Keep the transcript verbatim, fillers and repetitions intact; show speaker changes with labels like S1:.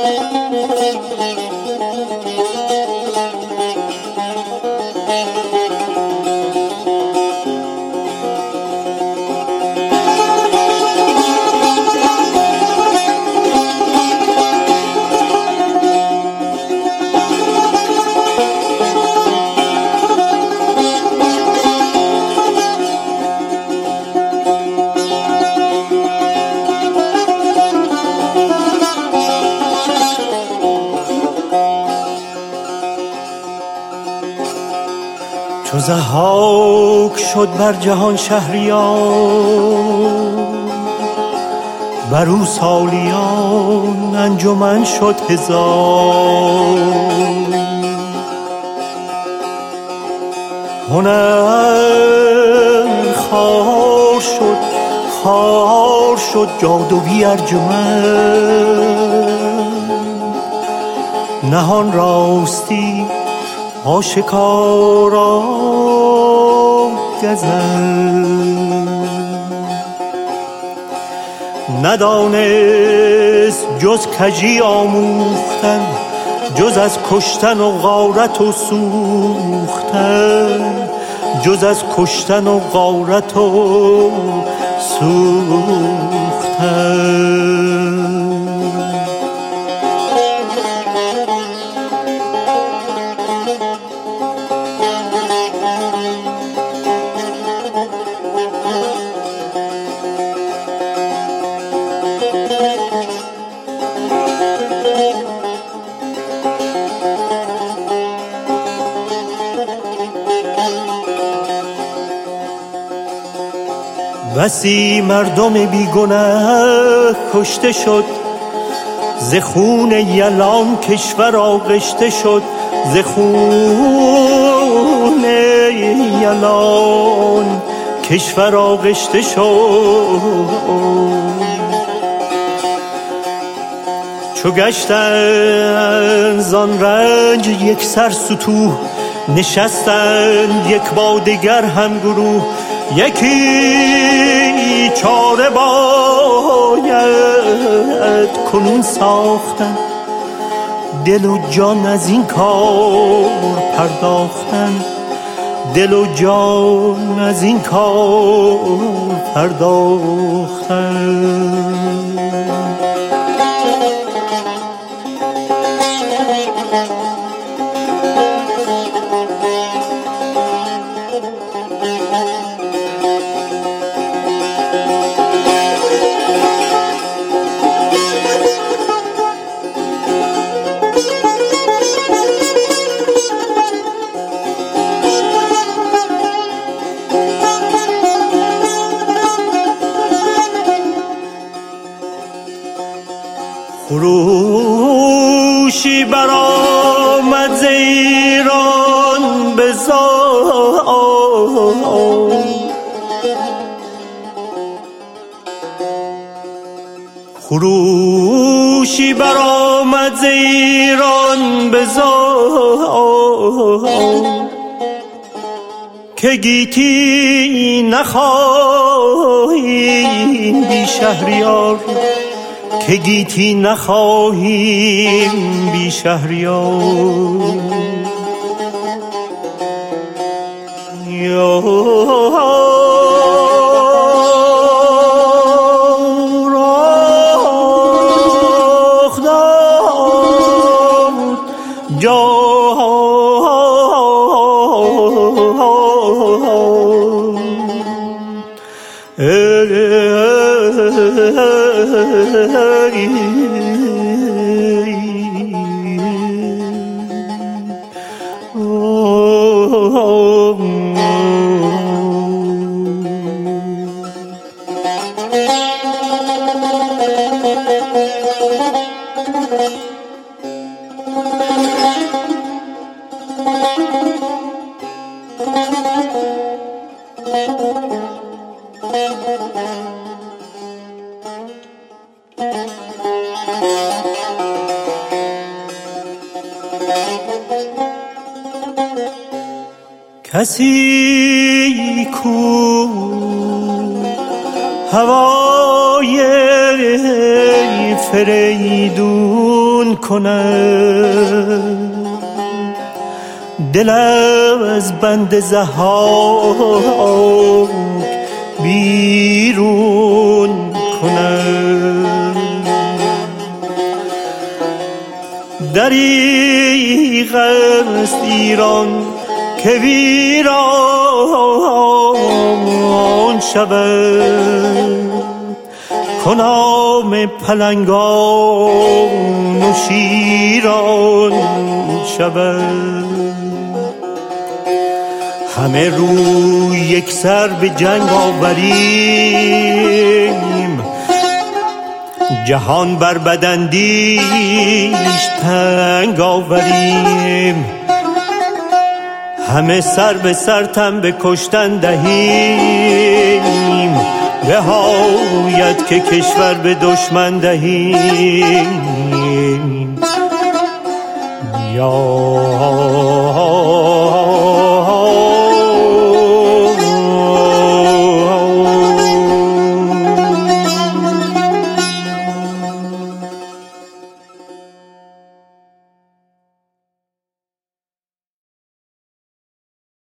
S1: چو ضحاک شد بر جهان شهریار، بر او سالیان انجمن شد هزار. هنر خوار شد خوار شد جادوی ارجمند، نهان راستی آشکارا گزند. ندانست جز کجی آموختن، جز از کشتن و غارت و سوختن، جز از کشتن و غارت و سوختن. بسی مردم بیگناه کشته شد، ز خون یلان کشور آغشته شد، ز خون یلان کشور آغشته شد. چو گشتند زان رنج یک سر ستوه، نشستند یک با دگر هم گروه. یکی چاره باید کنون ساختن، دل و جان از این کار پرداختن، دل و جان از این کار پرداختن. خروشی برآمد ز ایران به زار، خروشی برآمد ز ایران به زار، که گیتی نخواهیم بی شهریار، که گیتی نخواهیم بی شهریار. یا رخ داد کسی کو هوای فریدون کند، دل از بند ضحاک بیرون کند. دریغ است ایران که ویران شود، کنام پلنگان و شیران شود. همه روی یک سر به جنگ آوریم، جهان بر بداندیش تنگ آوریم. همه سر به سر تن به کشتن دهیم، نهایت که کشور به دشمن دهیم.